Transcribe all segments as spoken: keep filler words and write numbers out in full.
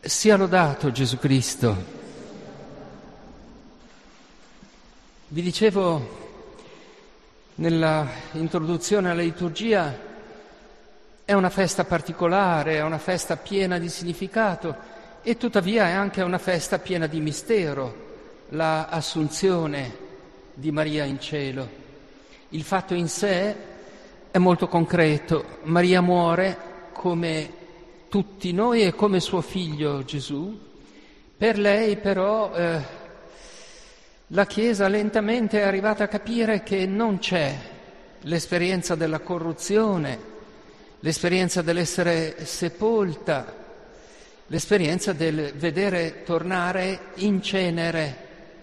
Sia lodato Gesù Cristo. Vi dicevo nella introduzione alla liturgia, è una festa particolare, è una festa piena di significato e tuttavia è anche una festa piena di mistero, la assunzione di Maria in cielo. Il fatto in sé è molto concreto. Maria muore come tutti noi e come suo figlio Gesù. Per lei però eh, la Chiesa lentamente è arrivata a capire che non c'è l'esperienza della corruzione, l'esperienza dell'essere sepolta, l'esperienza del vedere tornare in cenere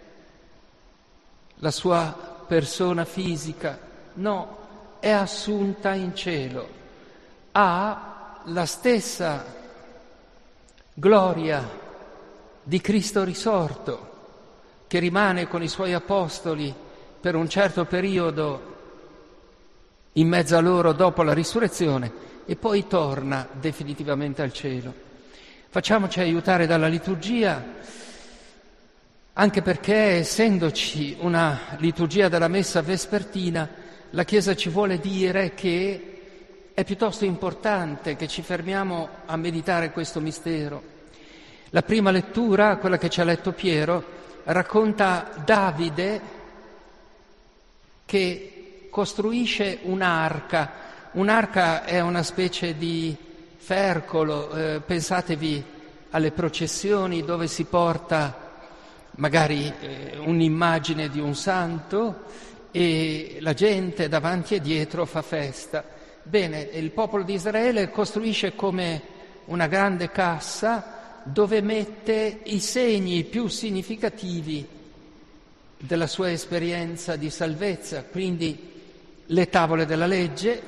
la sua persona fisica. No, è assunta in cielo, ha la stessa gloria di Cristo risorto, che rimane con i suoi apostoli per un certo periodo in mezzo a loro dopo la risurrezione e poi torna definitivamente al cielo. Facciamoci aiutare dalla liturgia, anche perché essendoci una liturgia della messa vespertina, la Chiesa ci vuole dire che è piuttosto importante che ci fermiamo a meditare questo mistero. La prima lettura, quella che ci ha letto Piero, racconta Davide che costruisce un'arca. Un'arca è una specie di fercolo, eh, pensatevi alle processioni dove si porta magari eh, un'immagine di un santo e la gente davanti e dietro fa festa. Bene, il popolo di Israele costruisce come una grande cassa dove mette i segni più significativi della sua esperienza di salvezza, quindi le tavole della legge,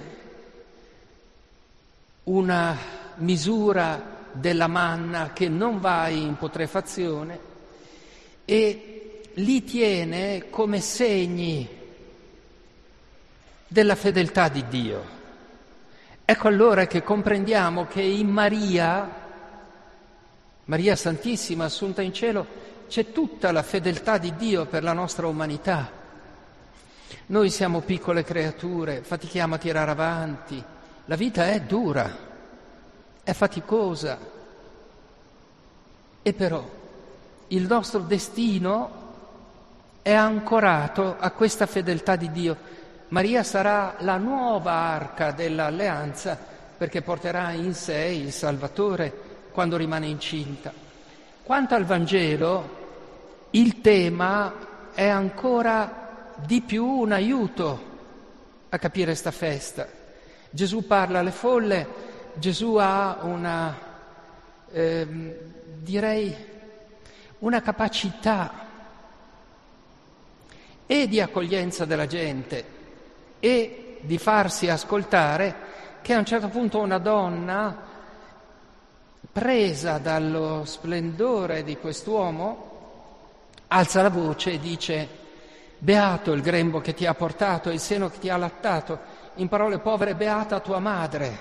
una misura della manna che non va in putrefazione e li tiene come segni della fedeltà di Dio. Ecco allora che comprendiamo che in Maria, Maria Santissima assunta in cielo, c'è tutta la fedeltà di Dio per la nostra umanità. Noi siamo piccole creature, fatichiamo a tirare avanti, la vita è dura, è faticosa, e però il nostro destino è ancorato a questa fedeltà di Dio. Maria sarà la nuova arca dell'alleanza perché porterà in sé il Salvatore quando rimane incinta. Quanto al Vangelo, il tema è ancora di più un aiuto a capire sta festa. Gesù parla alle folle, Gesù ha una, eh, direi, una capacità e di accoglienza della gente e di farsi ascoltare, che a un certo punto una donna, presa dallo splendore di quest'uomo, alza la voce e dice: beato il grembo che ti ha portato, il seno che ti ha allattato, in parole povere, beata tua madre.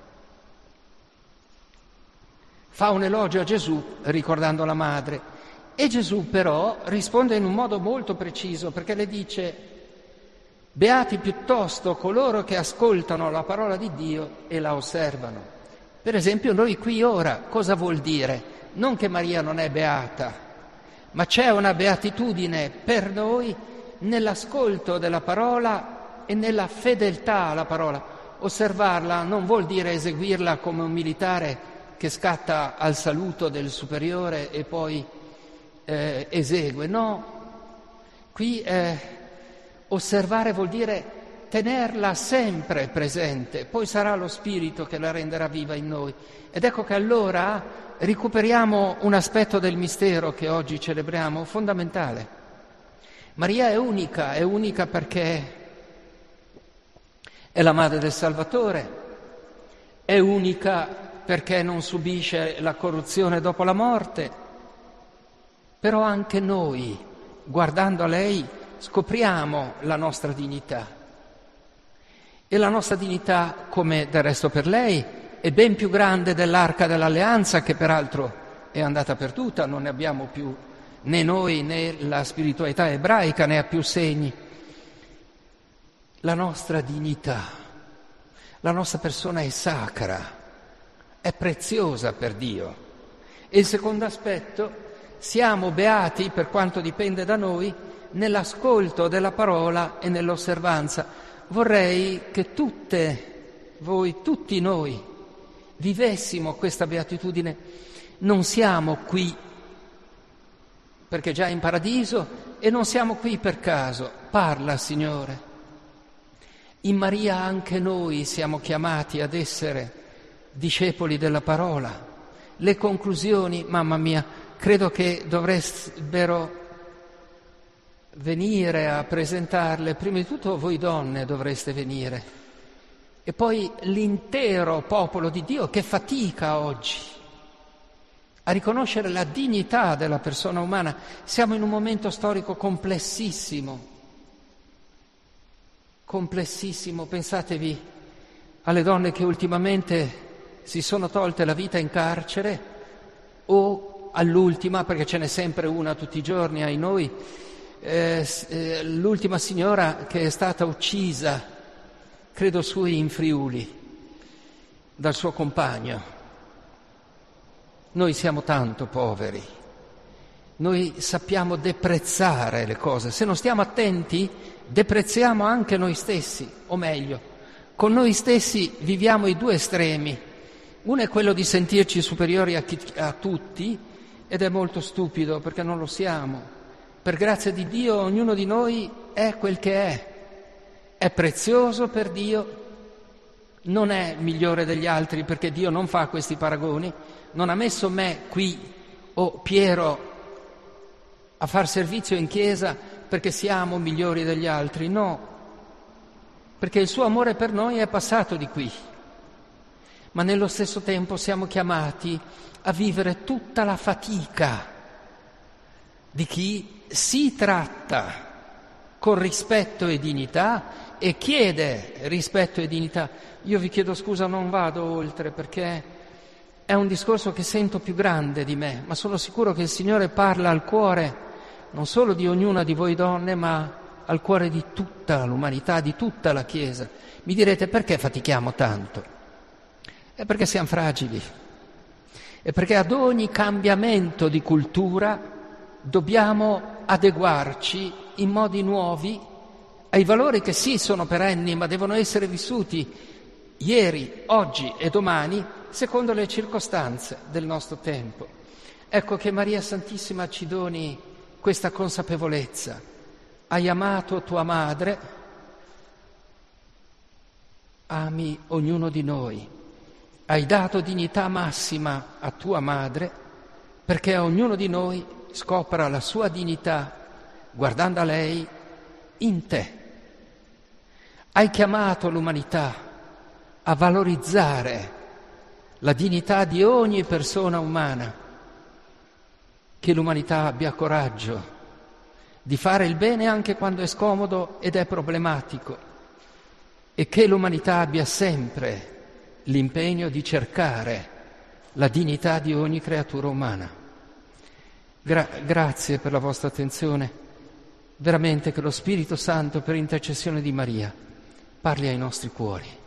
Fa un elogio a Gesù ricordando la madre e Gesù però risponde in un modo molto preciso, perché le dice: beati piuttosto coloro che ascoltano la parola di Dio e la osservano. Per esempio noi qui ora, cosa vuol dire? Non che Maria non è beata, ma c'è una beatitudine per noi nell'ascolto della parola e nella fedeltà alla parola. Osservarla non vuol dire eseguirla come un militare che scatta al saluto del superiore e poi eh, esegue, no. Qui eh, osservare vuol dire tenerla sempre presente, poi sarà lo Spirito che la renderà viva in noi. Ed ecco che allora recuperiamo un aspetto del mistero che oggi celebriamo, fondamentale. Maria è unica, è unica perché è la madre del Salvatore, è unica perché non subisce la corruzione dopo la morte, però anche noi, guardando a lei, scopriamo la nostra dignità. E la nostra dignità, come del resto per lei, è ben più grande dell'arca dell'alleanza, che peraltro è andata perduta, non ne abbiamo più né noi né la spiritualità ebraica ne ha più segni. La nostra dignità, la nostra persona è sacra, è preziosa per Dio. E il secondo aspetto, siamo beati, per quanto dipende da noi, nell'ascolto della parola e nell'osservanza. Vorrei che tutte voi, tutti noi, vivessimo questa beatitudine. Non siamo qui perché già in paradiso e non siamo qui per caso. Parla, Signore. In Maria anche noi siamo chiamati ad essere discepoli della parola. Le conclusioni, mamma mia, credo che dovrebbero venire a presentarle. Prima di tutto voi donne dovreste venire e poi l'intero popolo di Dio che fatica oggi a riconoscere la dignità della persona umana. Siamo in un momento storico complessissimo, complessissimo. Pensatevi alle donne che ultimamente si sono tolte la vita in carcere, o all'ultima, perché ce n'è sempre una tutti i giorni ai noi, eh, eh, l'ultima signora che è stata uccisa, credo su in Friuli, dal suo compagno. Noi siamo tanto poveri, noi sappiamo deprezzare le cose, se non stiamo attenti deprezziamo anche noi stessi, o meglio, con noi stessi viviamo i due estremi. Uno è quello di sentirci superiori a, chi, a tutti, ed è molto stupido perché non lo siamo. Per grazia di Dio ognuno di noi è quel che è, è prezioso per Dio, non è migliore degli altri perché Dio non fa questi paragoni, non ha messo me qui o Piero a far servizio in chiesa perché siamo migliori degli altri, no, perché il suo amore per noi è passato di qui, ma nello stesso tempo siamo chiamati a vivere tutta la fatica di chi si tratta con rispetto e dignità e chiede rispetto e dignità. Io vi chiedo scusa, non vado oltre perché è un discorso che sento più grande di me, ma sono sicuro che il Signore parla al cuore non solo di ognuna di voi donne, ma al cuore di tutta l'umanità, di tutta la Chiesa. Mi direte, perché fatichiamo tanto? È perché siamo fragili, è perché ad ogni cambiamento di cultura dobbiamo adeguarci in modi nuovi ai valori che sì sono perenni, ma devono essere vissuti ieri, oggi e domani secondo le circostanze del nostro tempo. Ecco che Maria Santissima ci doni questa consapevolezza. Hai amato tua madre, ami ognuno di noi. Hai dato dignità massima a tua madre perché ognuno di noi scopra la sua dignità guardando a lei in te. Hai chiamato l'umanità a valorizzare la dignità di ogni persona umana, che l'umanità abbia coraggio di fare il bene anche quando è scomodo ed è problematico, e che l'umanità abbia sempre l'impegno di cercare la dignità di ogni creatura umana. Gra- grazie per la vostra attenzione, veramente che lo Spirito Santo per intercessione di Maria parli ai nostri cuori.